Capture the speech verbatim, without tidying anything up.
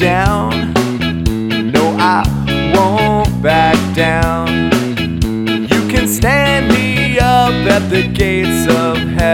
down. No, I won't back down. You can stand me up at the gates of heaven.